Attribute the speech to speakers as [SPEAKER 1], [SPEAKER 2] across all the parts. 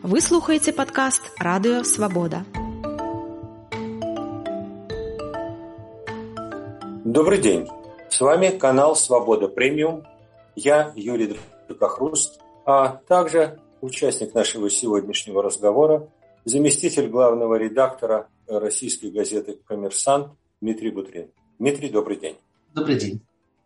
[SPEAKER 1] Вы слухаеце падкаст «Радыё Свабода».
[SPEAKER 2] Добрый день. С вами канал «Свобода Премиум». Я Юрий Дракохруст, а также участник нашего сегодняшнего разговора, заместитель главного редактора российской газеты «Коммерсант» Дмитрий Бутрин. Дмитрий, добрый день.
[SPEAKER 3] Добрый день.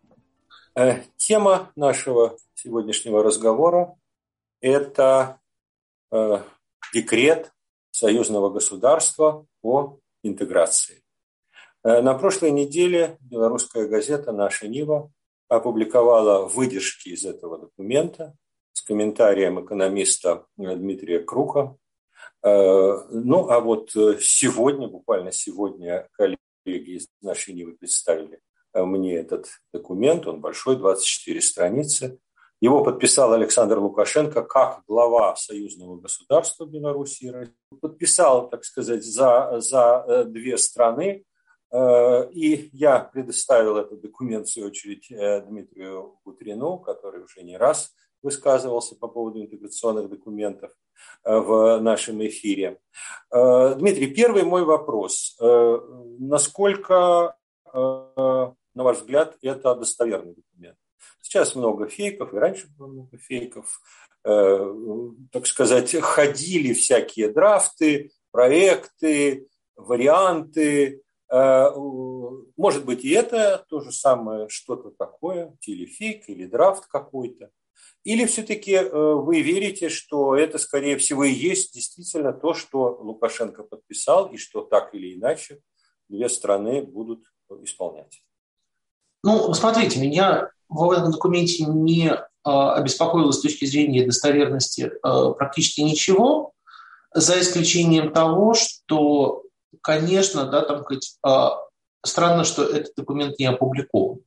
[SPEAKER 2] Тема нашего сегодняшнего разговора – это декрет союзного государства о интеграции. На прошлой неделе белорусская газета «Наша Нива» опубликовала выдержки из этого документа с комментарием экономиста Дмитрия Круха. Ну, а вот сегодня, буквально сегодня, коллеги из «Нашей Нивы» представили мне этот документ. Он большой, 24 страницы. Его подписал Александр Лукашенко как глава союзного государства Беларуси и России. Подписал, так сказать, за две страны. И я предоставил этот документ, в свою очередь, Дмитрию Бутрину, который уже не раз высказывался по поводу интеграционных документов в нашем эфире. Дмитрий, первый мой вопрос. Насколько, на ваш взгляд, это достоверный документ? Сейчас много фейков, и раньше было много фейков. Так сказать, ходили всякие драфты, проекты, варианты. Может быть, и это то же самое, что-то такое, телефейк или драфт какой-то. Или все-таки вы верите, что это, скорее всего, и есть действительно то, что Лукашенко подписал, и что так или иначе две страны будут исполнять?
[SPEAKER 3] Ну, смотрите, меня в этом документе не обеспокоило с точки зрения достоверности практически ничего, за исключением того, что, конечно, да, там, странно, что этот документ не опубликован.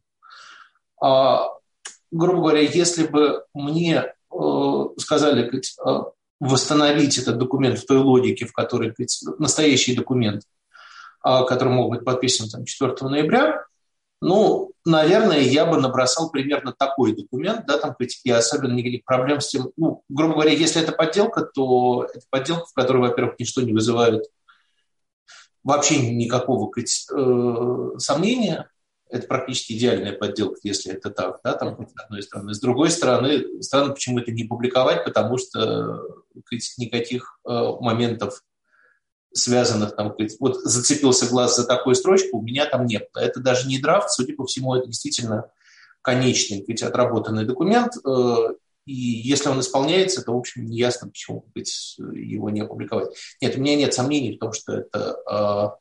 [SPEAKER 3] Грубо говоря, если бы мне сказали восстановить этот документ в той логике, в которой настоящий документ, который мог быть подписан 4 ноября, ну, наверное, я бы набросал примерно такой документ, да, там, и особенно никаких проблем с тем. Ну, грубо говоря, если это подделка, то это подделка, в которой, во-первых, ничто не вызывает вообще никакого сомнения. Это практически идеальная подделка, если это так, да, там, с одной стороны. С другой стороны, странно почему-то не публиковать, потому что никаких моментов, связанных, там, вот зацепился глаз за такую строчку, у меня там нет. Это даже не драфт, судя по всему, это действительно конечный, отработанный документ, и если он исполняется, то, в общем, неясно, почему его не опубликовать. Нет, у меня нет сомнений в том, что это...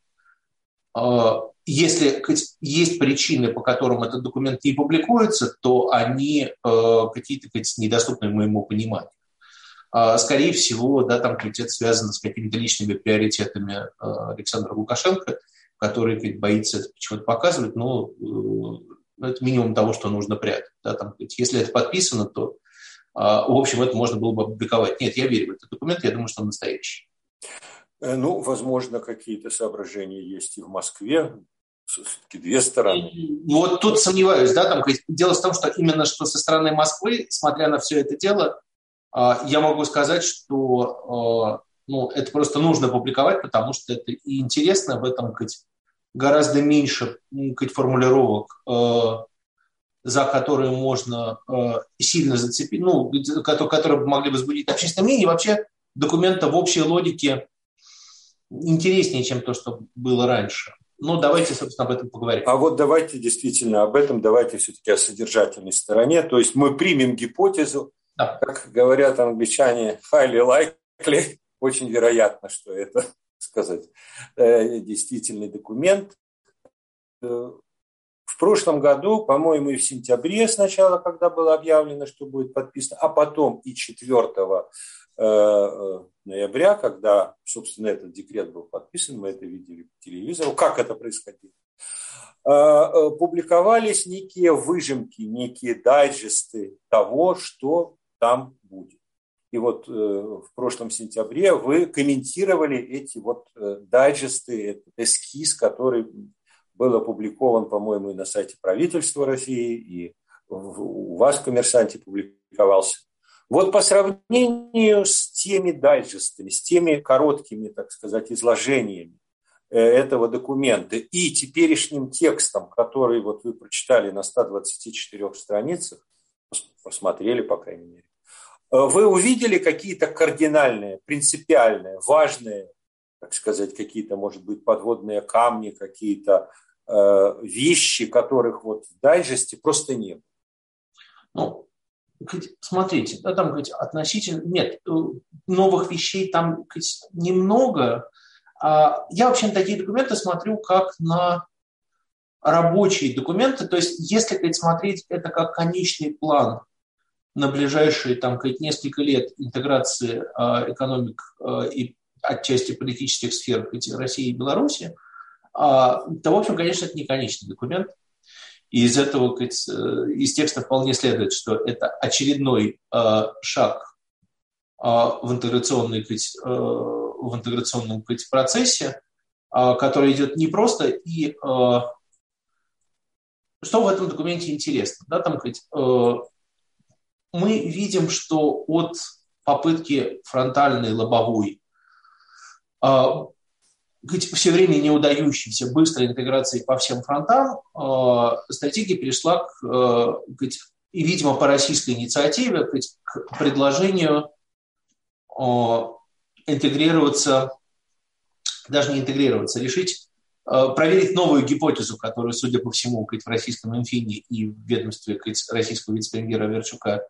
[SPEAKER 3] Если есть причины, по которым этот документ не публикуется, то они какие-то недоступны моему пониманию. Скорее всего, да, там это связано с какими-то личными приоритетами Александра Лукашенко, который боится это почему-то показывать, но это минимум того, что нужно прятать. Да, там, если это подписано, то, в общем, это можно было бы опубликовать. Нет, я верю в этот документ, я думаю, что он настоящий.
[SPEAKER 2] Ну, возможно, какие-то соображения есть и в Москве. Все-таки две стороны.
[SPEAKER 3] Вот тут сомневаюсь. Да, там, дело в том, что именно что со стороны Москвы, смотря на все это дело, я могу сказать, что это просто нужно публиковать, потому что это и интересно, в этом гораздо меньше формулировок, за которые можно сильно зацепить, которые могли бы возбудить общественное мнение. И вообще документа в общей логике интереснее, чем то, что было раньше. Ну, давайте, собственно, об этом поговорим.
[SPEAKER 2] А вот давайте действительно об этом, давайте все-таки о содержательной стороне. То есть мы примем гипотезу, да. Как говорят англичане, highly likely, очень вероятно, что это, действительный документ. В прошлом году, по-моему, и в сентябре сначала, когда было объявлено, что будет подписано, а потом и 4 ноября, когда, собственно, этот декрет был подписан, мы это видели по телевизору, как это происходило, публиковались некие выжимки, некие дайджесты того, что там будет. И вот в прошлом сентябре вы комментировали эти дайджесты, этот эскиз, который был опубликован, по-моему, и на сайте правительства России, и у вас в «Коммерсанте» публиковался. Вот по сравнению с теми дайджестами, с теми короткими, так сказать, изложениями этого документа и теперешним текстом, который вот вы прочитали на 124 страницах, посмотрели, по крайней мере, вы увидели какие-то кардинальные, принципиальные, важные, так сказать, какие-то, может быть, подводные камни, какие-то вещи, которых вот в дайджесте просто не было?
[SPEAKER 3] Ну, смотрите, да, там относительно нет новых вещей там немного. Я вообще на такие документы смотрю как на рабочие документы. То есть, если смотреть это как конечный план на ближайшие там несколько лет интеграции экономик и отчасти политических сфер России и Беларуси, то, в общем, конечно, это не конечный документ. И из этого, из текста вполне следует, что это очередной шаг в интеграционном процессе, который идет не просто. И что в этом документе интересно? Да, там, мы видим, что от попытки фронтальной, лобовой, все время не удающейся быстрой интеграции по всем фронтам, стратегия перешла и, видимо, по российской инициативе к предложению интегрироваться, даже не интегрироваться, решить, проверить новую гипотезу, которую, судя по всему, в российском Минфине и в ведомстве российского вице-премьера Верчука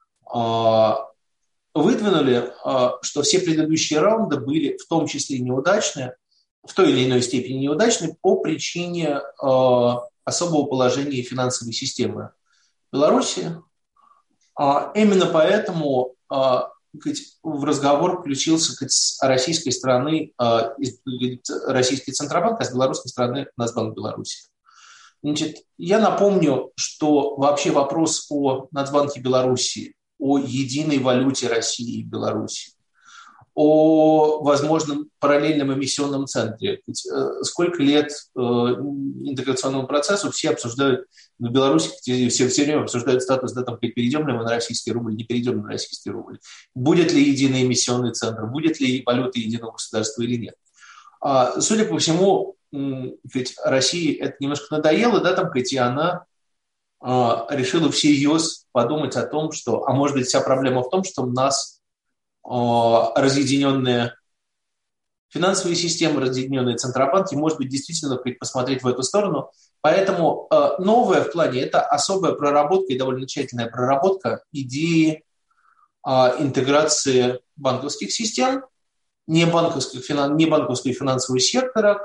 [SPEAKER 3] выдвинули, что все предыдущие раунды были в том числе неудачные, в той или иной степени неудачны по причине особого положения финансовой системы Беларуси. Именно поэтому в разговор включился с российской стороны российский Центробанк, а с белорусской стороны Нацбанк Беларуси. Значит, я напомню, что вообще вопрос о Нацбанке Беларуси, о единой валюте России и Беларуси, о возможном параллельном эмиссионном центре. Сколько лет интеграционному процессу все обсуждают, в Беларуси все время обсуждают статус, да, там, перейдем ли мы на российский рубль, не перейдем на российский рубль. Будет ли единый эмиссионный центр, будет ли валюта единого государства или нет. Судя по всему, ведь России это немножко надоело, да, там, и она решила всерьез подумать о том, что, а может быть, вся проблема в том, что у нас разъединенные финансовые системы, разъединенные центробанки, может быть, действительно посмотреть в эту сторону. Поэтому новое в плане – это особая проработка и довольно тщательная проработка идеи интеграции банковских систем, не банковского финансового сектора,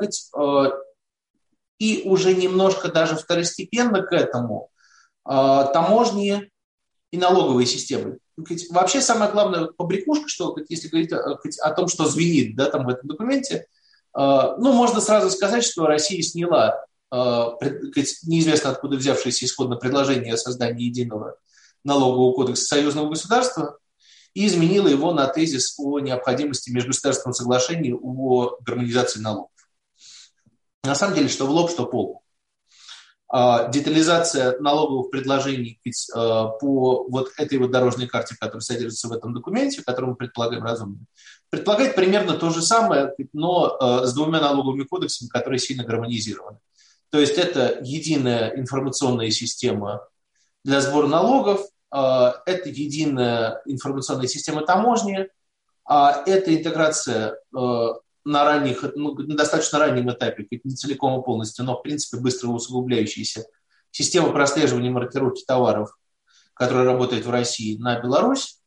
[SPEAKER 3] и уже немножко даже второстепенно к этому таможни и налоговые системы. Вообще самая главная побрякушка, что если говорить о том, что звенит, да, там в этом документе, можно сразу сказать, что Россия сняла неизвестно откуда взявшееся исходное предложение о создании единого налогового кодекса союзного государства и изменила его на тезис о необходимости межгосударственного соглашения о гармонизации налогов. На самом деле, что в лоб, что по лбу. Детализация налоговых предложений по вот этой вот дорожной карте, которая содержится в этом документе, которую мы предполагаем разумным, предполагает примерно то же самое, но с двумя налоговыми кодексами, которые сильно гармонизированы. То есть это единая информационная система для сбора налогов, это единая информационная система таможни, это интеграция на достаточно раннем этапе, не целиком и полностью, но в принципе быстро усугубляющаяся система прослеживания маркировки товаров, которая работает в России, на Беларусь.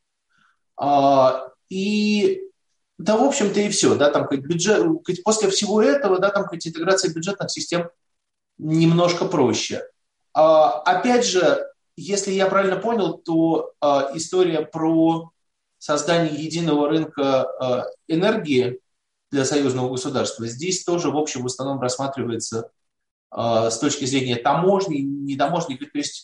[SPEAKER 3] И да, в общем-то, и все. Да, там, бюджет, после всего этого, да, там, интеграция бюджетных систем немножко проще. Опять же, если я правильно понял, то история про создание единого рынка энергии для союзного государства здесь тоже, в общем, в основном рассматривается с точки зрения таможни, не таможни. То есть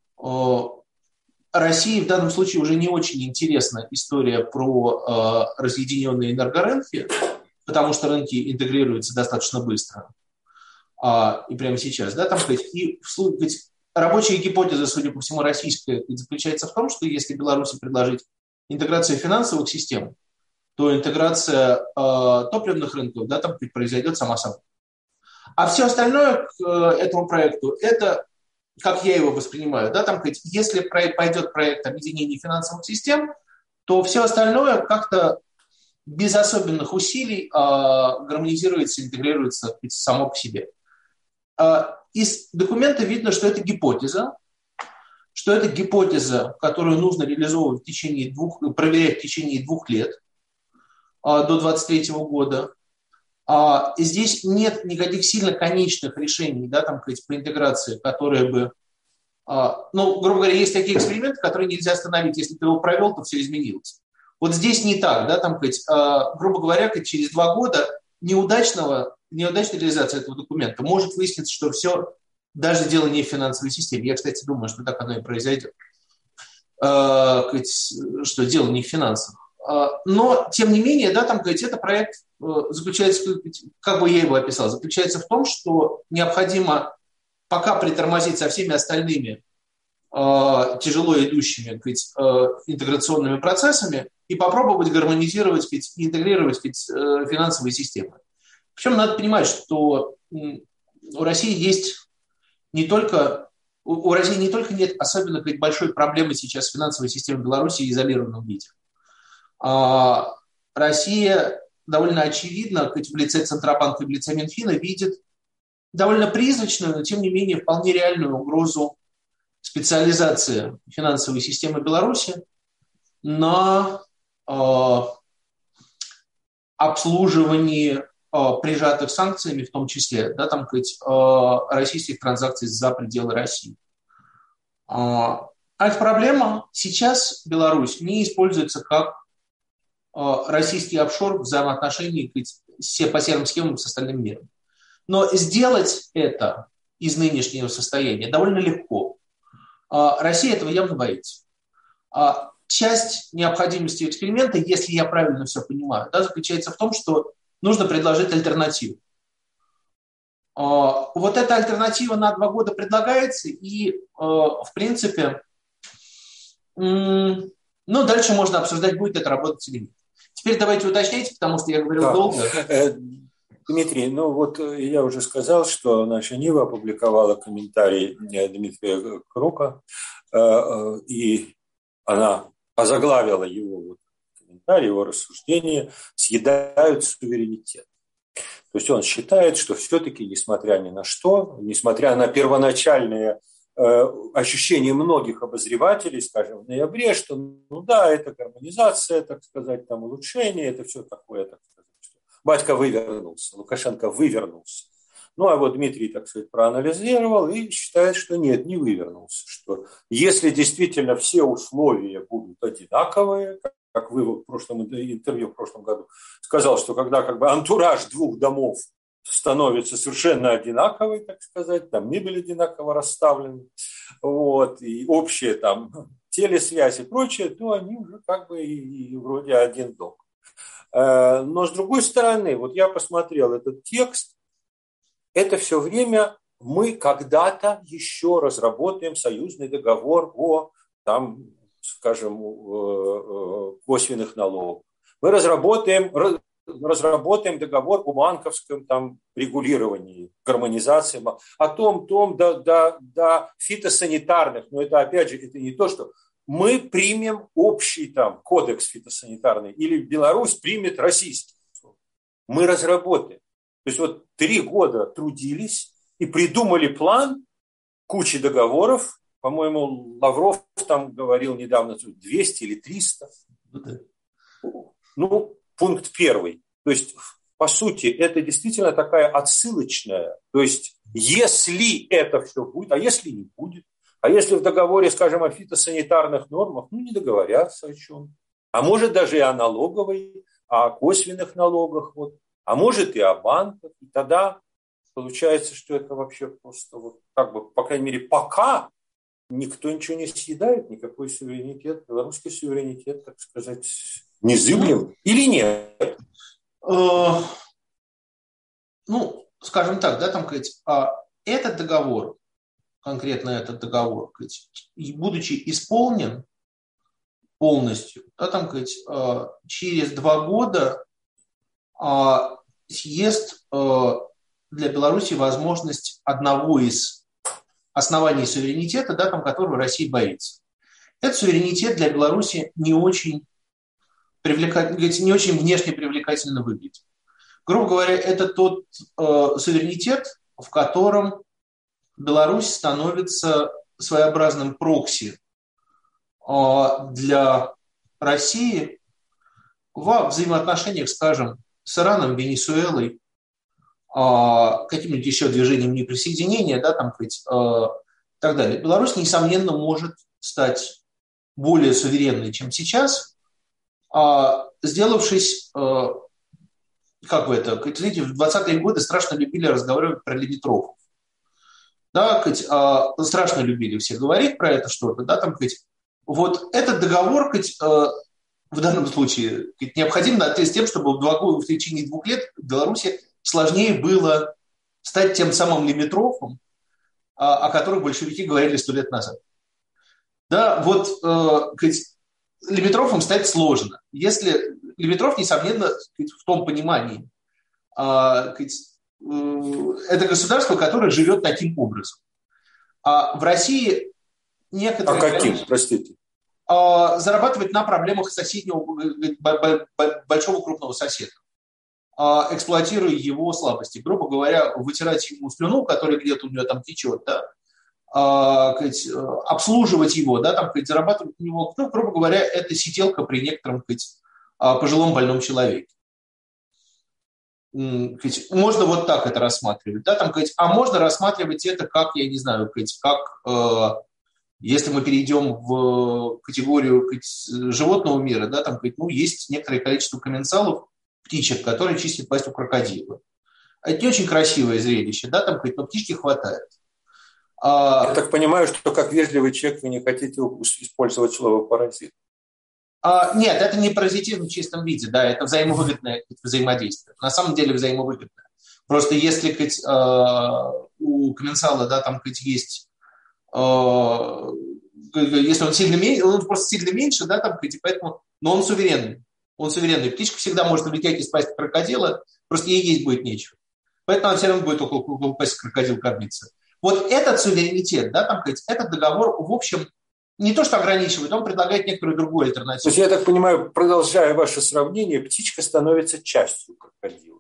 [SPEAKER 3] России в данном случае уже не очень интересна история про разъединенные энергорынки, потому что рынки интегрируются достаточно быстро. И прямо сейчас. Да, там, и рабочая гипотеза, судя по всему, российская, заключается в том, что если Беларуси предложить интеграция финансовых систем, то интеграция топливных рынков, да, там произойдет сама собой. А все остальное к этому проекту, это, как я его воспринимаю, да, там, если пойдет проект объединения финансовых систем, то все остальное как-то без особенных усилий гармонизируется, интегрируется само по себе. Из документа видно, что это гипотеза, которую нужно реализовывать проверять в течение 2 лет до 2023 года. Здесь нет никаких сильно конечных решений, да, там, по интеграции, которые бы... грубо говоря, есть такие эксперименты, которые нельзя остановить. Если ты его провел, то все изменилось. Вот здесь не так, да, там, грубо говоря, через 2 года неудачная реализация этого документа может выясниться, что все, даже дело не в финансовой системе. Я, кстати, думаю, что так оно и произойдет. Что дело не в финансах. Но, тем не менее, да, там, этот проект заключается, как бы я его описал, заключается в том, что необходимо пока притормозить со всеми остальными тяжело идущими интеграционными процессами и попробовать гармонизировать и интегрировать финансовые системы. Причем надо понимать, что у России не только нет особенно большой проблемы сейчас с финансовой системой Беларуси в изолированном виде. Россия довольно очевидно в лице Центробанка и в лице Минфина видит довольно призрачную, но тем не менее вполне реальную угрозу специализации финансовой системы Беларуси на обслуживании прижатых санкциями, в том числе, да, там, российских транзакций за пределы России. А эта проблема сейчас Беларусь не используется как российский офшор взаимоотношений по серым схемам с остальным миром. Но сделать это из нынешнего состояния довольно легко. Россия этого явно боится. Часть необходимости эксперимента, если я правильно все понимаю, да, заключается в том, что нужно предложить альтернативу. Вот эта альтернатива на 2 года предлагается, и, в принципе, дальше можно обсуждать, будет это работать или нет. Теперь давайте уточняйте, потому что я говорил долго.
[SPEAKER 2] Дмитрий, я уже сказал, что наша Нива опубликовала комментарий Дмитрия Крука, и она озаглавила его комментарий, его рассуждение «Съедают суверенитет». То есть он считает, что все-таки, несмотря ни на что, несмотря на первоначальные ощущение многих обозревателей, скажем, в ноябре, что, это гармонизация, так сказать, там улучшение, это все такое, так сказать, что батька вывернулся, Лукашенко вывернулся. А вот Дмитрий, так сказать, проанализировал и считает, что нет, не вывернулся, что если действительно все условия будут одинаковые, как вы в прошлом интервью в прошлом году сказал, что когда антураж 2 домов становится совершенно одинаковой, так сказать, там мебель одинаково расставлена, и общая там телесвязь и прочее, то они уже и вроде один дом. Но с другой стороны, я посмотрел этот текст, это все время мы когда-то еще разработаем союзный договор о, косвенных налогах. Мы разработаем договор о банковском регулировании, гармонизации, о том, фитосанитарных, но это опять же, это не то, что мы примем общий кодекс фитосанитарный или Беларусь примет российский. Мы разработаем. То есть 3 года трудились и придумали план, кучи договоров, по-моему, Лавров говорил недавно 200 или 300. Пункт 1. То есть, по сути, это действительно такая отсылочная. То есть, если это все будет, а если не будет, а если в договоре, скажем, о фитосанитарных нормах, не договорятся о чем. А может даже и о налоговой, о косвенных налогах, а может и о банках. И тогда получается, что это вообще просто по крайней мере, пока никто ничего не съедает, никакой суверенитет, белорусский суверенитет, так сказать, незыблем или нет?
[SPEAKER 3] Скажем так, да, этот договор, конкретно этот договор, будучи исполнен, полностью, да, там, через 2 года съест для Беларуси возможность одного из оснований суверенитета, да, там, которого Россия боится. Этот суверенитет для Беларуси не очень внешне привлекательно выглядит. Грубо говоря, это тот суверенитет, в котором Беларусь становится своеобразным прокси для России во взаимоотношениях, скажем, с Ираном, Венесуэлой, каким-нибудь еще движением неприсоединения, да, там, и так далее. Беларусь, несомненно, может стать более суверенной, чем сейчас, сделавшись, знаете, в 20-е годы страшно любили разговаривать про лимитрофов. Да, страшно любили все говорить про это что-то, да, там, вот этот договор, в данном случае, необходим с тем, чтобы в течение 2 лет Беларуси сложнее было стать тем самым лимитрофом, о которых большевики говорили 100 лет назад. Да, вот лимитрофом стать сложно. Если лимитров, несомненно, в том понимании, это государство, которое живет таким образом. А в России некоторые...
[SPEAKER 2] каким, простите?
[SPEAKER 3] Зарабатывать на проблемах соседнего, большого крупного соседа, эксплуатируя его слабости. Грубо говоря, вытирать ему слюну, которая где-то у него там течет, да, обслуживать его, да, там, зарабатывать у него, грубо говоря, это сиделка при некотором пожилом больном человеке. Можно вот так это рассматривать, да, там, а можно рассматривать это как, я не знаю, как, если мы перейдем в категорию животного мира, да, там, есть некоторое количество комменсалов, птичек, которые чистят пасть у крокодила. Это не очень красивое зрелище, да, там, но птички хватает.
[SPEAKER 2] Я так понимаю, что как вежливый человек вы не хотите использовать слово «паразит».
[SPEAKER 3] Нет, это не паразитизм в чистом виде, да, это взаимовыгодное взаимодействие. На самом деле взаимовыгодное. Просто если у комменсала, да, там есть, если он сильно меньше, он просто сильно меньше, да, там, поэтому, но он суверенный. Он суверенный. Птичка всегда может улететь из пасти крокодила, просто ей есть будет нечего. Поэтому она все равно будет около пасти крокодила кормиться. Вот этот суверенитет, да, там, этот договор, в общем, не то что ограничивает, он предлагает некоторую другую альтернативу.
[SPEAKER 2] То есть, я так понимаю, продолжая ваше сравнение, птичка становится частью крокодила.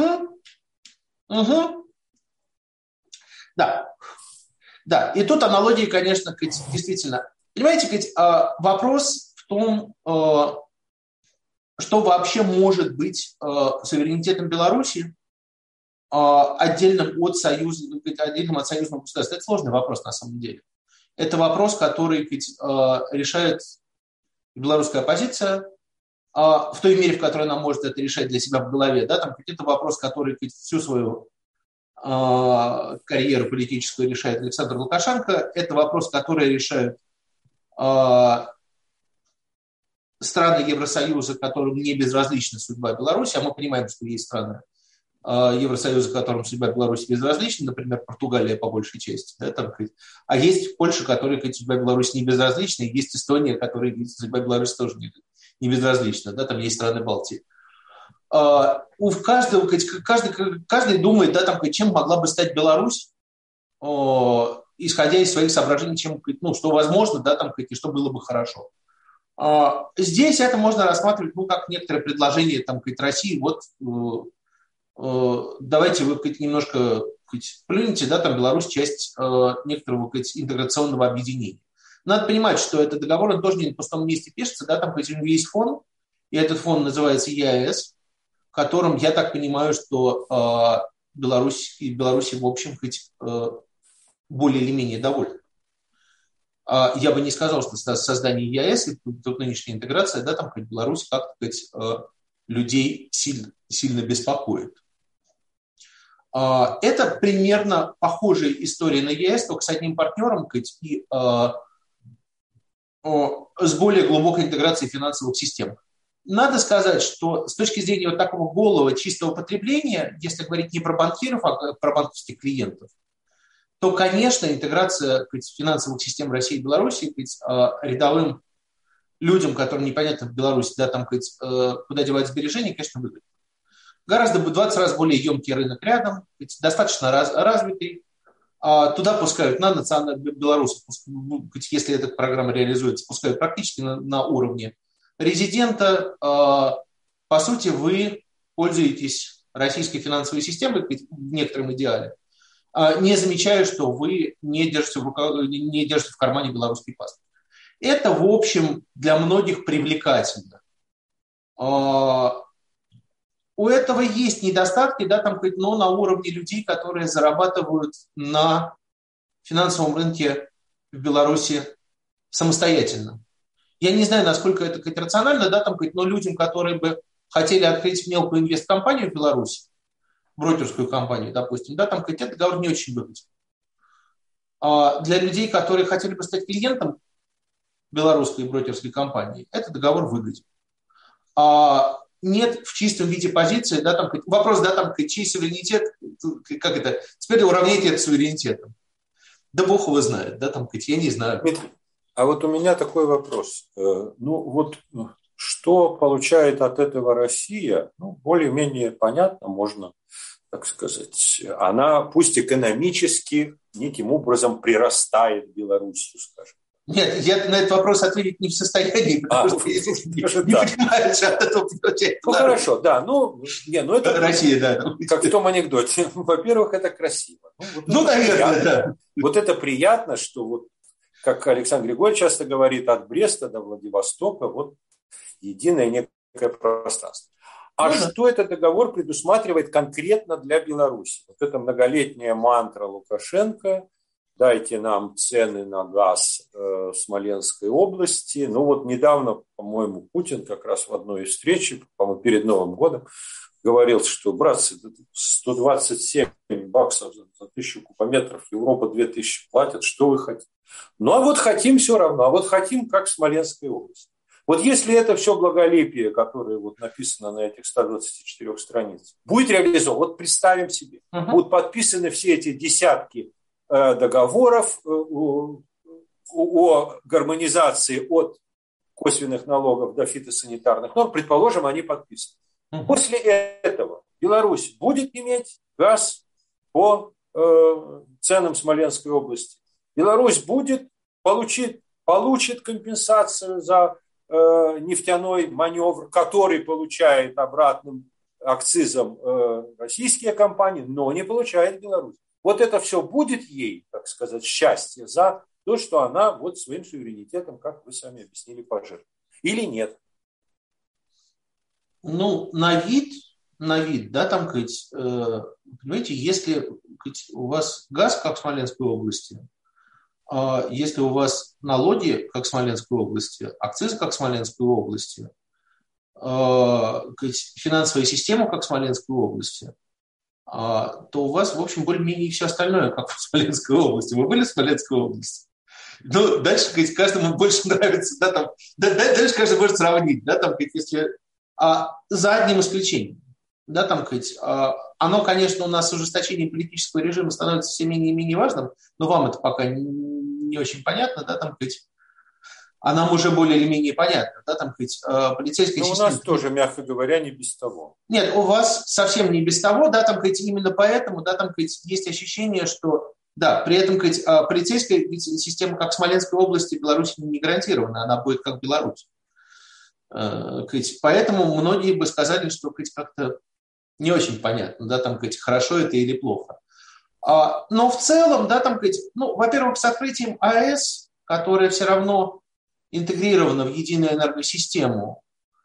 [SPEAKER 3] Угу. Да. Да, и тут аналогии, конечно, действительно. Понимаете, вопрос в том, что вообще может быть суверенитетом Беларуси отдельным от союзного государства. Это сложный вопрос на самом деле. Это вопрос, который решает белорусская оппозиция в той мере, в которой она может это решать для себя в голове. Да? Там это вопрос, который всю свою карьеру политическую решает Александр Лукашенко. Это вопрос, который решают страны Евросоюза, которым не безразлична судьба Беларуси, а мы понимаем, что есть страны Евросоюза, которым судьба Беларуси безразлична, например, Португалия по большей части. Да, там, а есть Польша, которой судьба Беларуси не безразлична, и есть Эстония, которой судьба Беларуси тоже не безразлична. Да, там есть страны Балтии. У каждого, каждый думает, да, там, чем могла бы стать Беларусь, исходя из своих соображений, чем, что возможно, да, там, и что было бы хорошо. Здесь это можно рассматривать, как некоторое предложение там, России, вот давайте вы немножко плюнете, да, там Беларусь часть некоторого интеграционного объединения. Надо понимать, что этот договор, он тоже не на пустом месте пишется, да, там у него есть фонд, и этот фонд называется ЕАЭС, которым, я так понимаю, что Беларуси, в общем, более или менее довольны. Я бы не сказал, что создание ЕАЭС и тут нынешняя интеграция, да, там Беларусь как-то людей сильно беспокоит. Это примерно похожая история на ЕАЭС, только с одним партнером и с более глубокой интеграцией финансовых систем. Надо сказать, что с точки зрения вот такого голого чистого потребления, если говорить не про банкиров, а про банковских клиентов, то, конечно, интеграция финансовых систем России и Беларуси рядовым людям, которым непонятно в Беларуси, да, там, куда девать сбережения, конечно, выгодно. Гораздо 20 раз более емкий рынок рядом, достаточно развитый. Туда пускают на национальных белорусов, если эта программа реализуется, пускают практически на уровне резидента. По сути, вы пользуетесь российской финансовой системой в некотором идеале, не замечая, что вы не держите в кармане белорусский паспорт. Это, в общем, для многих привлекательно. У этого есть недостатки, да, там, но на уровне людей, которые зарабатывают на финансовом рынке в Беларуси самостоятельно. Я не знаю, насколько это рационально, да, там, но людям, которые бы хотели открыть мелкую инвесткомпанию в Беларуси, брокерскую компанию, допустим, да, там, этот договор не очень выгоден. Для людей, которые хотели бы стать клиентом белорусской брокерской компании, этот договор выгоден. Нет в чистом виде позиции, да, там, вопрос, да, там, чей суверенитет, как это, теперь уравняйте это суверенитетом. Да бог его знает, да, там, я не знаю.
[SPEAKER 2] Дмитрий, а вот у меня такой вопрос. Что получает от этого Россия? Более-менее понятно, можно, так сказать. Она, пусть экономически, неким образом прирастает Белоруссию, скажем.
[SPEAKER 3] Нет, я на этот вопрос ответить не в состоянии, потому что я не понимаю, что от этого получается.
[SPEAKER 2] Хорошо, да. Это
[SPEAKER 3] Россия, да.
[SPEAKER 2] Как в том анекдоте. Во-первых, это красиво.
[SPEAKER 3] Наверное, да.
[SPEAKER 2] Вот это приятно, что, как Александр Григорьевич часто говорит, от Бреста до Владивостока единое некое пространство. Что этот договор предусматривает конкретно для Беларуси? Вот эта многолетняя мантра Лукашенко: дайте нам цены на газ в Смоленской области. Недавно, по-моему, Путин как раз в одной из встреч, по-моему, перед Новым годом, говорил, что, братцы, 127 баксов за 1000 кубометров, Европа 2000 платит, что вы хотите? Хотим все равно, хотим, как в Смоленской области. Если это все благолепие, которое написано на этих 124 страницах, будет реализовано, представим себе, будут подписаны все эти десятки договоров о гармонизации от косвенных налогов до фитосанитарных норм, предположим, они подписаны. После этого Беларусь будет иметь газ по ценам Смоленской области. Беларусь получит компенсацию за нефтяной маневр, который получает обратным акцизом российские компании, но не получает Беларусь. Это все будет ей, так сказать, счастье за то, что она своим суверенитетом, как вы сами объяснили, пожертвует. Или нет?
[SPEAKER 3] На вид, да, там, понимаете, если у вас газ, как в Смоленской области, если у вас налоги, как в Смоленской области, акцизы, как в Смоленской области, финансовая система, как в Смоленской области, то у вас, в общем, более-менее все остальное, как в Смоленской области. Вы были в Смоленской области? Дальше, каждому больше нравится, да, там, дальше каждый может сравнить, да, там, если за одним исключением, да, там, оно, конечно, у нас с ужесточением политического режима становится все менее и менее важным, но вам это пока не очень понятно, да, там, а нам уже более или менее понятно, да, там, полицейская система.
[SPEAKER 2] У нас тоже, мягко говоря, не без того.
[SPEAKER 3] Нет, у вас совсем не без того, да, там, именно поэтому, да, там, есть ощущение, что, да, при этом, полицейская система, как в Смоленской области, в Беларуси не гарантирована, она будет как Беларусь. Поэтому многие бы сказали, что, как-то не очень понятно, да, там, хорошо это или плохо. Но в целом, да, там, во-первых, с открытием АЭС, которая все равно интегрирована в единую энергосистему,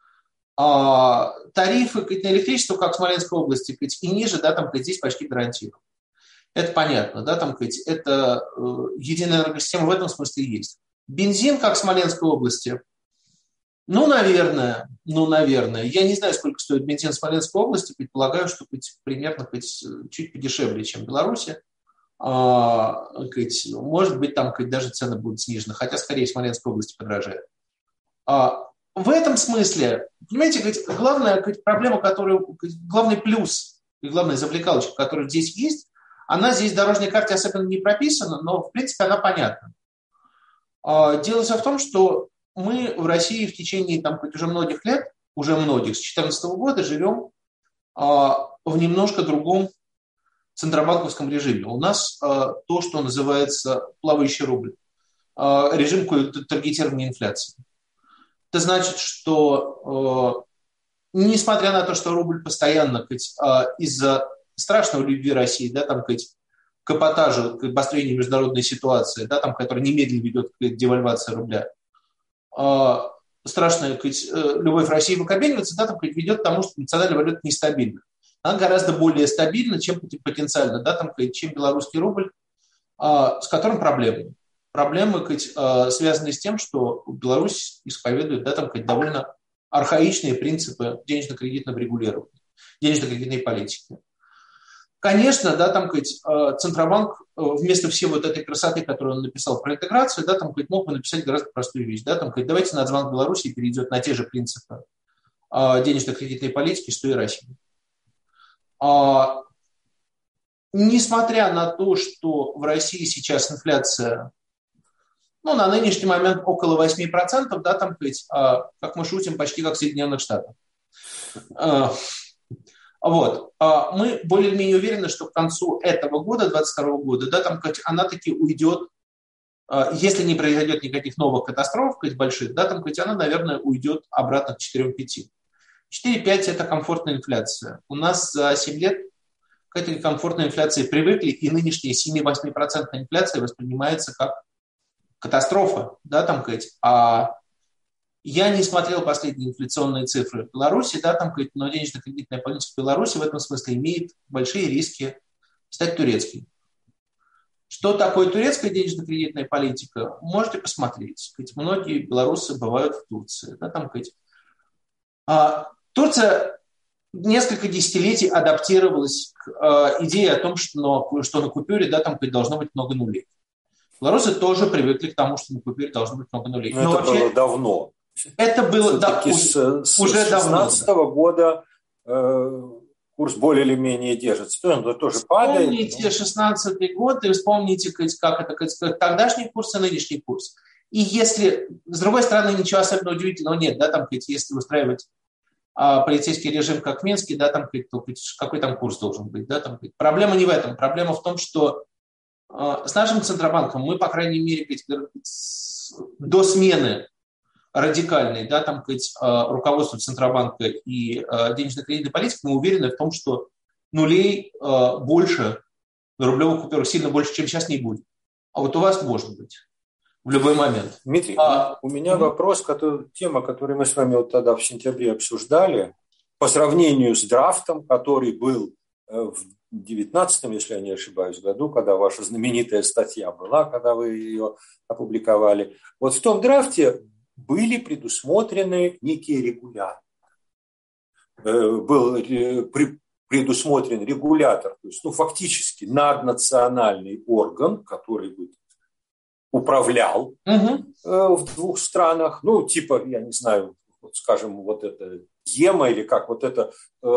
[SPEAKER 3] тарифы на электричество, как в Смоленской области, и ниже, да, там, здесь почти гарантированы. Это понятно, да, там, это единая энергосистема в этом смысле есть. Бензин, как в Смоленской области, наверное. Я не знаю, сколько стоит бензин в Смоленской области, предполагаю, что примерно чуть подешевле, чем в Беларуси. Может быть, там даже цены будут снижены, хотя скорее в Смоленской области подорожает. В этом смысле, понимаете, главная проблема, главный плюс и главная завлекалочка, которая здесь есть, она здесь в дорожной карте особенно не прописана, но в принципе она понятна. Дело все в том, что мы в России в течение уже многих лет, с 2014 года живем в немножко другом центробанковском режиме. У нас то, что называется плавающий рубль, режим таргетирования инфляции. Это значит, что несмотря на то, что рубль постоянно из-за страшного любви России, к эпатажу, к обострению международной ситуации, которая немедленно ведет к девальвации рубля, страшная любовь России выкобенивается, ведет к тому, что национальная валюта нестабильна. Она гораздо более стабильна, чем потенциально, чем белорусский рубль, с которым проблемы. Проблемы, связанные с тем, что Беларусь исповедует довольно архаичные принципы денежно-кредитного регулирования, денежно-кредитной политики. Конечно, Центробанк вместо всей вот этой красоты, которую он написал про интеграцию, мог бы написать гораздо простую вещь. Давайте Нацбанк Беларуси перейдет на те же принципы денежно-кредитной политики, что и Россия. Несмотря на то, что в России сейчас инфляция, на нынешний момент около 8%, как мы шутим, почти как в Соединенных Штатах. Мы более-менее уверены, что к концу этого года, 2022 года, она таки уйдет, если не произойдет никаких новых катастроф больших, она, наверное, уйдет обратно к 4-5. 4-5 – это комфортная инфляция. У нас за 7 лет к этой комфортной инфляции привыкли, и нынешняя 7-8% инфляция воспринимается как катастрофа. Я не смотрел последние инфляционные цифры в Беларуси, но денежно-кредитная политика в Беларуси в этом смысле имеет большие риски стать турецкой. Что такое турецкая денежно-кредитная политика? Можете посмотреть. Многие белорусы бывают в Турции. Турция несколько десятилетий адаптировалась к идее о том, что на купюре должно быть много нулей. Белорусы тоже привыкли к тому, что на купюре должно быть много нулей.
[SPEAKER 2] Но это было давно.
[SPEAKER 3] Это было
[SPEAKER 2] уже давно. С 2016 года курс более или менее держится. Он тоже падает.
[SPEAKER 3] Вспомните 2016 год и вспомните, тогдашний курс и нынешний курс. И если, с другой стороны, ничего особенно удивительного нет, если устраивать полицейский режим, как в Минске, какой там курс должен быть. Проблема не в этом. Проблема в том, что с нашим Центробанком мы, по крайней мере, до смены радикальной, руководства Центробанка и денежно-кредитной политики, мы уверены в том, что нулей больше, на рублевых купюрах сильно больше, чем сейчас, не будет. А вот у вас может быть в любой момент.
[SPEAKER 2] Дмитрий, у меня вопрос, тема, которую мы с вами тогда в сентябре обсуждали, по сравнению с драфтом, который был в 2019, если я не ошибаюсь, году, когда ваша знаменитая статья была, когда вы ее опубликовали. Вот в том драфте были предусмотрены некие регуляторы. Был предусмотрен регулятор, то есть фактически наднациональный орган, который бы управлял в двух странах, я не знаю, скажем, вот это ЕМА или как вот это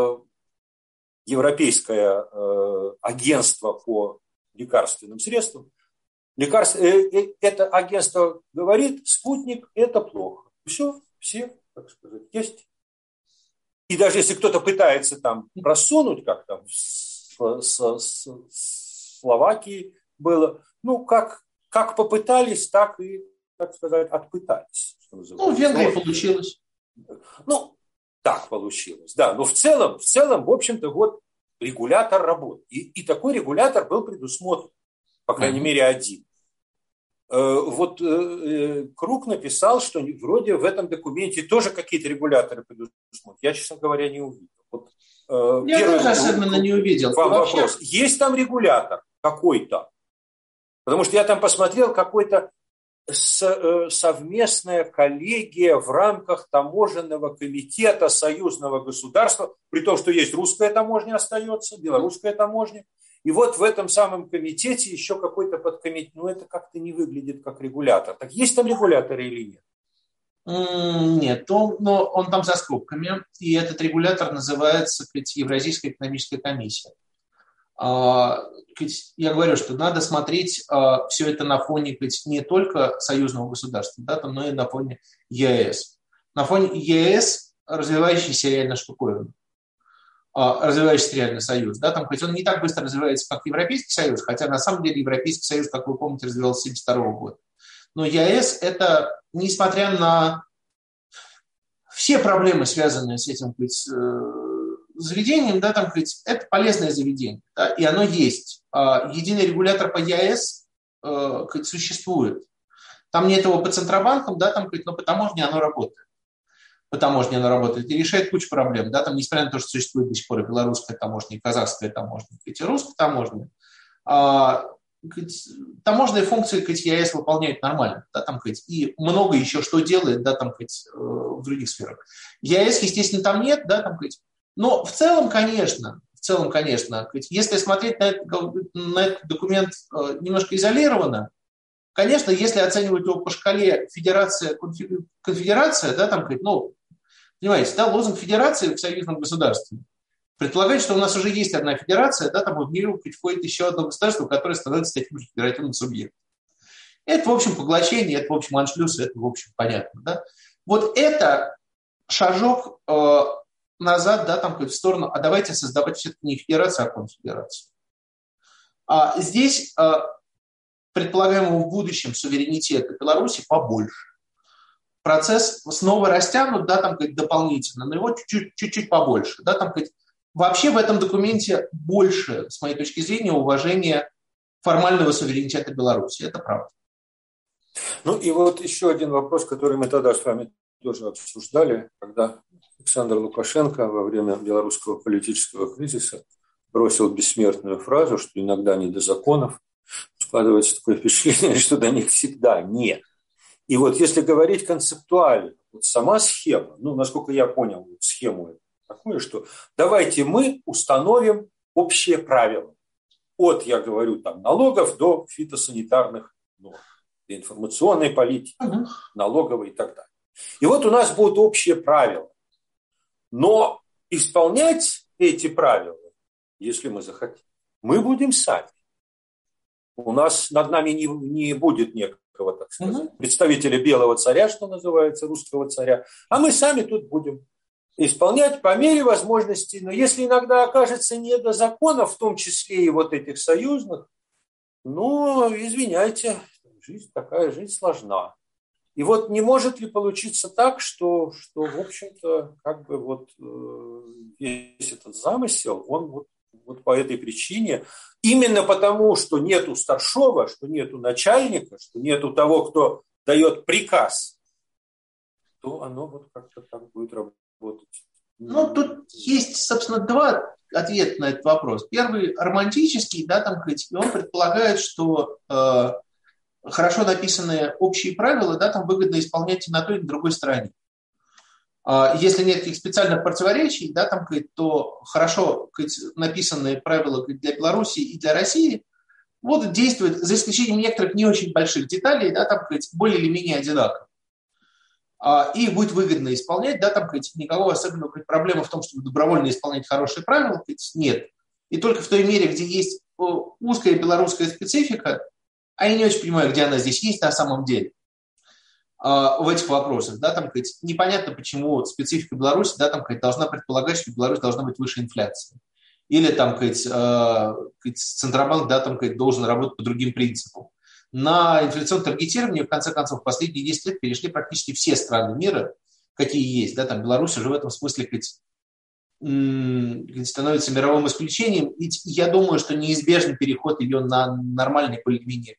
[SPEAKER 2] Европейское агентство по лекарственным средствам. Это агентство говорит, спутник – это плохо. Все, так сказать, есть. И даже если кто-то пытается там просунуть, как там в Словакии было, как попытались, так и, так сказать, отпытались.
[SPEAKER 3] В Венгрии получилось.
[SPEAKER 2] Так получилось, да. Но в целом, в общем-то, вот регулятор работает. И такой регулятор был предусмотрен, по крайней мере, один. Круг написал, что вроде в этом документе тоже какие-то регуляторы предусмотрены. Я, честно говоря, не увидел.
[SPEAKER 3] Я тоже особенно не увидел.
[SPEAKER 2] Вам вопрос. Есть там регулятор какой-то? Потому что я там посмотрел, какой-то совместная коллегия в рамках таможенного комитета союзного государства, при том, что есть русская таможня остается, белорусская таможня. И вот в этом самом комитете еще какой-то подкомитет. Это как-то не выглядит как регулятор. Так есть там регуляторы или нет?
[SPEAKER 3] Нет, он там за скобками. И этот регулятор называется Евразийская экономическая комиссия. Я говорю, что надо смотреть все это на фоне не только союзного государства, да, но и на фоне ЕС. На фоне ЕС развивающийся реально штуковина, развивающийся реально союз. Да, там, он не так быстро развивается, как Европейский Союз, хотя на самом деле Европейский Союз, как вы помните, развивался с 1972 года. Но ЕС – это, несмотря на все проблемы, связанные с этим заведением, да, там, это полезное заведение, да, и оно есть. Единый регулятор по ЕС существует. Там нет его по Центробанкам, да, там, но по таможне оно работает. По таможне оно работает и решает кучу проблем. Да, там, несмотря на то, что существует до сих пор и белорусская таможня, и казахская таможня, и русская таможня, таможенные функции ЕС выполняют нормально, да, там, и много еще что делает, да, там, в других сферах. ЕС, естественно, там нет, да, там, но в целом, конечно, если смотреть на этот документ немножко изолированно, конечно, если оценивать его по шкале конфедерация, да, там, понимаете, да, лозунг федерации в союзном государстве предполагает, что у нас уже есть одна федерация, да, там в нее входит еще одно государство, которое становится таким же федеративным субъектом. Это, в общем, поглощение, это, в общем, аншлюз, это, в общем, понятно, да. Вот это шажок назад, да, там, в сторону, а давайте создавать все-таки не федерацию, а конфедерацию. Здесь предполагаемого в будущем суверенитета Беларуси побольше. Процесс снова растянут, да, там, дополнительно, но его чуть-чуть побольше. Да, там, вообще в этом документе больше, с моей точки зрения, уважения формального суверенитета Беларуси. Это правда.
[SPEAKER 2] Ну и вот еще один вопрос, который мы тогда с вами тоже обсуждали, когда Александр Лукашенко во время белорусского политического кризиса бросил бессмертную фразу, что иногда не до законов, складывается такое впечатление, что до них всегда нет. И вот если говорить концептуально, вот сама схема, ну, насколько я понял схему такую, что давайте мы установим общие правила. От, я говорю, там, налогов до фитосанитарных норм, до информационной политики, налоговой и так далее. И вот у нас будут общие правила. Но исполнять эти правила, если мы захотим, мы будем сами. У нас над нами не будет некого, так сказать, представителя белого царя, что называется, русского царя, а мы сами тут будем исполнять по мере возможностей. Но если иногда окажется не до законов, в том числе и вот этих союзных, ну, извиняйте, жизнь такая, жизнь сложна. И вот не может ли получиться так, что в общем-то, как бы вот весь этот замысел, он вот по этой причине, именно потому, что нету старшего, что нету начальника, что нету того, кто дает приказ, то оно вот как-то так будет работать.
[SPEAKER 3] Ну, тут есть, собственно, два ответа на этот вопрос. Первый романтический, да, там, он предполагает, что хорошо написанные общие правила, да, там выгодно исполнять и на той, и на другой стороне. Если нет каких специальных противоречий, да, там, то хорошо написанные правила для Беларуси и для России будут действовать, за исключением некоторых не очень больших деталей, да, там, более или менее одинаково. И будет выгодно исполнять, да, там, никакого особенного проблемы в том, чтобы добровольно исполнять хорошие правила, нет. И только в той мере, где есть узкая белорусская специфика, а я не очень понимаю, где она здесь есть на самом деле, в этих вопросах, да, там, непонятно, почему специфика Беларуси, да, там, должна предполагать, что Беларусь должна быть выше инфляции. Или там, Центробанк, да, там, должен работать по другим принципам. На инфляционное таргетирование, в конце концов, в последние 10 лет перешли практически все страны мира, какие есть, да, там, Беларусь уже в этом смысле, становится мировым исключением, и я думаю, что неизбежный переход ее на нормальный более-менее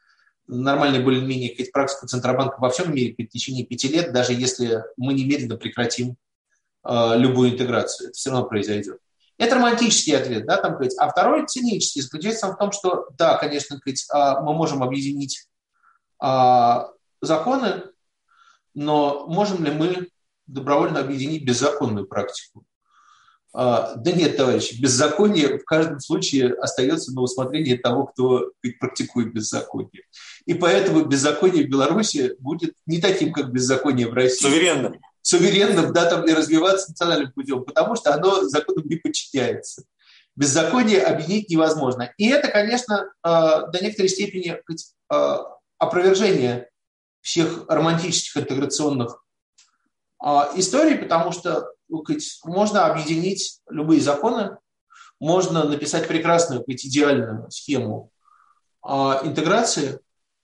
[SPEAKER 3] практику Центробанка во всем мире в течение 5 лет, даже если мы немедленно прекратим любую интеграцию. Это все равно произойдет. Это романтический ответ, да, там, а второй цинический заключается в том, что да, конечно, мы можем объединить законы, но можем ли мы добровольно объединить беззаконную практику? Да нет, товарищи, беззаконие в каждом случае остается на усмотрение того, кто практикует беззаконие. И поэтому беззаконие в Беларуси будет не таким, как беззаконие в России. Суверенным, да, там, и развиваться национальным путем, потому что оно законам не подчиняется. беззаконие объединить невозможно. И это, конечно, до некоторой степени опровержение всех романтических интеграционных историй, потому что можно объединить любые законы, можно написать прекрасную, идеальную схему интеграции,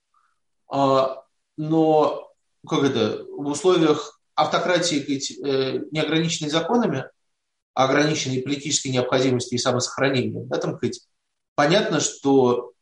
[SPEAKER 3] но в условиях автократии, неограниченной законами, а ограниченной политической необходимости и самосохранения, понятно, что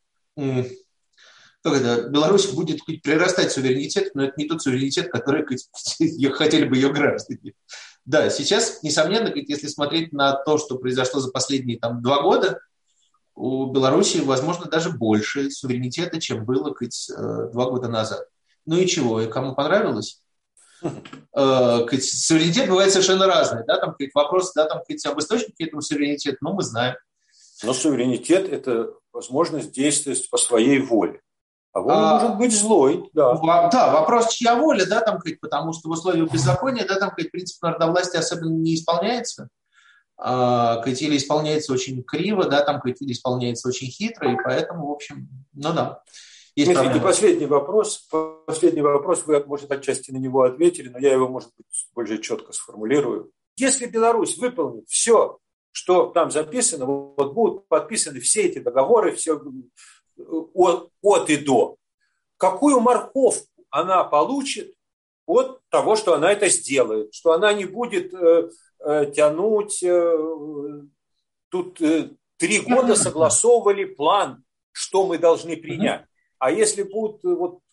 [SPEAKER 3] Беларусь будет прирастать суверенитет, но это не тот суверенитет, который хотели бы ее граждане. Да, сейчас, несомненно, если смотреть на то, что произошло за последние 2 года, у Беларуси, возможно, даже больше суверенитета, чем было 2 года назад. Ну и чего, и кому понравилось? Суверенитет бывает совершенно разный. Вопрос об источнике этого суверенитета, мы знаем.
[SPEAKER 2] Но суверенитет – это возможность действовать по своей воле. А воля может быть злой, да.
[SPEAKER 3] Да, вопрос, чья воля, потому что в условиях беззакония, принцип народовластия особенно не исполняется, или исполняется очень криво, или исполняется очень хитро, и поэтому, в общем, да.
[SPEAKER 2] Дмитрий, и последний вопрос, вы, может, отчасти на него ответили, но я его, может быть, более четко сформулирую. Если Беларусь выполнит все, что там записано, будут подписаны все эти договоры, все от и до, какую морковку она получит от того, что она это сделает, что она не будет тянуть. Тут 3 года согласовывали план, что мы должны принять. А если будут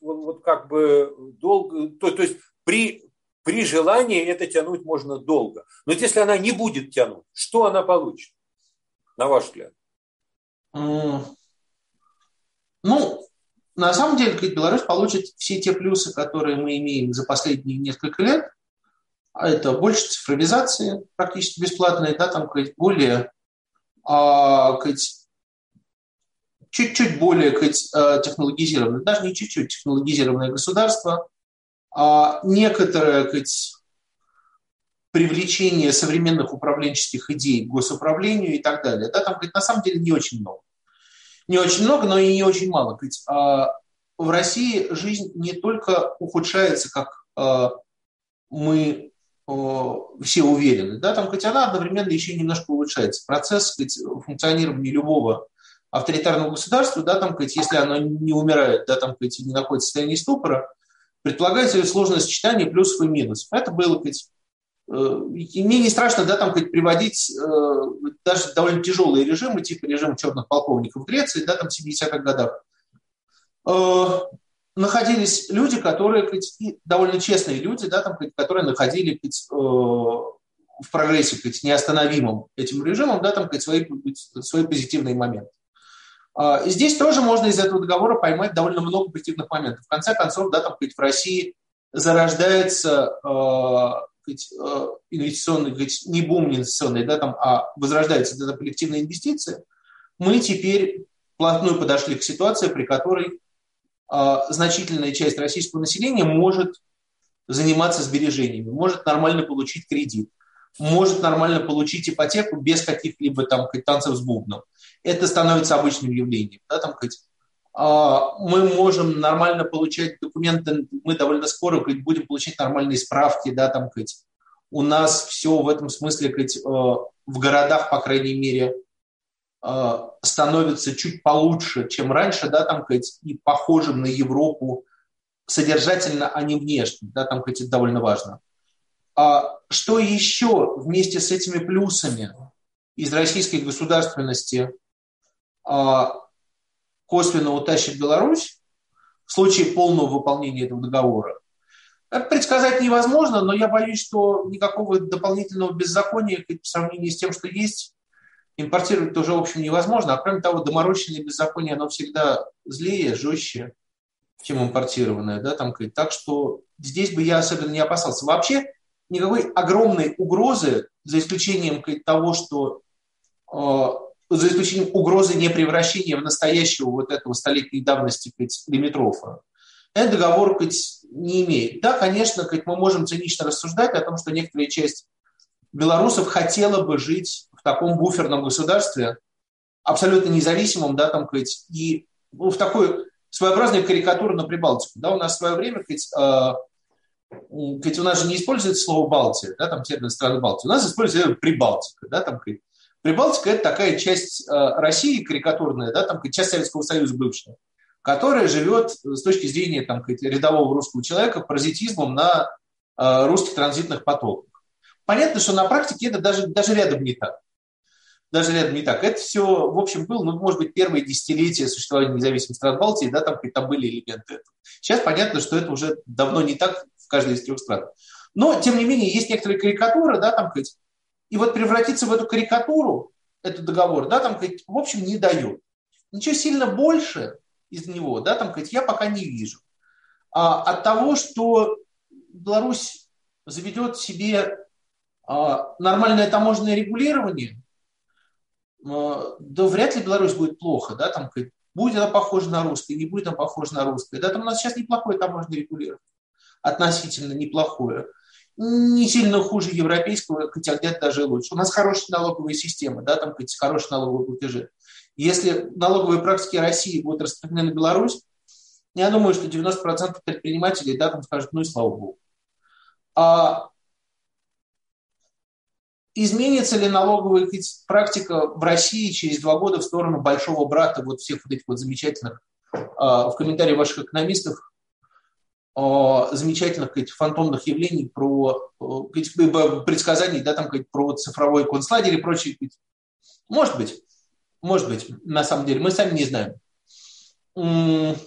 [SPEAKER 2] долго, то есть при желании это тянуть можно долго. Но если она не будет тянуть, что она получит, на ваш взгляд?
[SPEAKER 3] На самом деле, Беларусь получит все те плюсы, которые мы имеем за последние несколько лет. Это больше цифровизации, практически бесплатной, более, чуть-чуть более технологизированное, даже не чуть-чуть технологизированное государство, некоторое привлечение современных управленческих идей к госуправлению и так далее. На самом деле не очень много. Не очень много, но и не очень мало. В России жизнь не только ухудшается, как мы все уверены, она одновременно еще немножко улучшается. Процесс функционирования любого авторитарного государства, если оно не умирает, не находится в состоянии ступора, предполагается сложное сочетание плюсов и минусов. Это было, мне не страшно, приводить даже довольно тяжелые режимы, типа режима черных полковников в Греции, в 70-х годах. Находились люди, которые, довольно честные люди, которые находили в прогрессе, неостановимым этим режимом, свои позитивные моменты. И здесь тоже можно из этого договора поймать довольно много позитивных моментов. В конце концов, в России зарождается инвестиционный, не бум инвестиционный, а возрождается коллективная инвестиция. Мы теперь вплотную подошли к ситуации, при которой значительная часть российского населения может заниматься сбережениями, может нормально получить кредит, может нормально получить ипотеку без каких-либо танцев с бубном. Это становится обычным явлением. Мы можем нормально получать документы, мы довольно скоро будем получать нормальные справки. У нас все в этом смысле в городах, по крайней мере, становится чуть получше, чем раньше, и похожим на Европу содержательно, а не внешне. Это довольно важно. Что еще вместе с этими плюсами из российской государственности косвенно утащит Беларусь в случае полного выполнения этого договора? Это предсказать невозможно, но я боюсь, что никакого дополнительного беззакония по сравнению с тем, что есть, импортировать тоже, в общем, невозможно. А кроме того, доморощенное беззаконие, оно всегда злее, жестче, чем импортированное. Так что здесь бы я особенно не опасался. Вообще никакой огромной угрозы, за исключением того, что за исключением угрозы непревращения в настоящего этого столетней давности Лимитрова, этот договор не имеет. Да, конечно, мы можем цинично рассуждать о том, что некоторая часть белорусов хотела бы жить в таком буферном государстве, абсолютно независимым, да, там, и в такой своеобразной карикатуру на Прибалтику. Да, у нас в свое время, у нас же не используется слово Балтия, да, там термин страны Балтии, у нас используется Прибалтика, да, там, Прибалтика – это такая часть России карикатурная, да, там, часть Советского Союза бывшая, которая живет с точки зрения там, рядового русского человека паразитизмом на русских транзитных потоках. Понятно, что на практике это даже рядом не так. Даже рядом не так. Это все, в общем, было, может быть, первые десятилетия существования независимых стран Балтии, да, там были элементы этого. Сейчас понятно, что это уже давно не так в каждой из 3 стран. Но, тем не менее, есть некоторые карикатуры, да, там, и вот превратиться в эту карикатуру, этот договор, да, там, в общем, не дает. Ничего сильно больше из него, да, там, я пока не вижу. От того, что Беларусь заведет себе нормальное таможенное регулирование, да вряд ли Беларусь будет плохо, да, там, будет она похожа на русское, не будет она похожа на русское. Да, там у нас сейчас неплохое таможенное регулирование, относительно неплохое. Не сильно хуже европейского, хотя где-то даже лучше. У нас хорошая налоговая система, да, там хорошие налоговые платежи. Если налоговые практики России будут распространены на Беларусь, я думаю, что 90% предпринимателей, да, там скажут, ну и слава богу. Изменится ли налоговая практика в России через 2 года в сторону большого брата вот всех вот этих вот замечательных, в комментарии ваших экономистов, замечательных фантомных явлений, про предсказаний, да, там, про цифровой концлагерь и прочее. Может быть, на самом деле, мы сами не знаем. В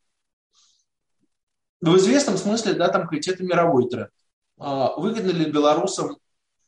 [SPEAKER 3] известном смысле, да, там, это мировой тренд. Выгодно ли белорусам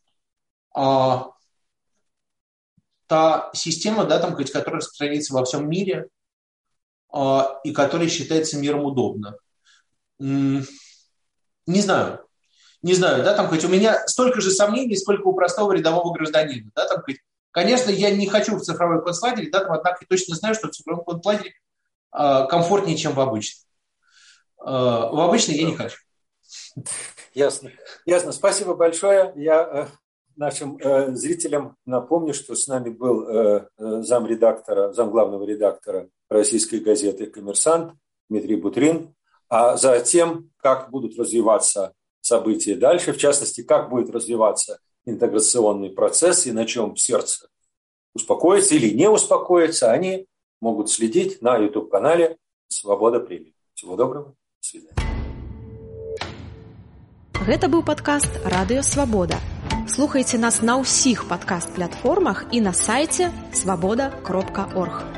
[SPEAKER 3] та система, да, там, которая распространяется во всем мире и которая считается миром удобна? Не знаю, да, там, у меня столько же сомнений, сколько у простого рядового гражданина, да, там, конечно, я не хочу в цифровой концлагерь, да, там, однако я точно знаю, что в цифровом концлагере комфортнее, чем в обычном. В обычный я не хочу.
[SPEAKER 2] Ясно. Спасибо большое. Я нашим зрителям напомню, что с нами был замглавного редактора российской газеты «Коммерсант» Дмитрий Бутрин. А затем, как будут развиваться события дальше, в частности, как будет развиваться интеграционный процесс и на чем сердце успокоится или не успокоится, они могут следить на YouTube-канале «Свобода премиум». Всего доброго. До свидания.
[SPEAKER 1] Гэта быў падкаст «Радыё Свабода». Слухайце нас на ўсіх падкаст-платформах і на сайце свабода.орг.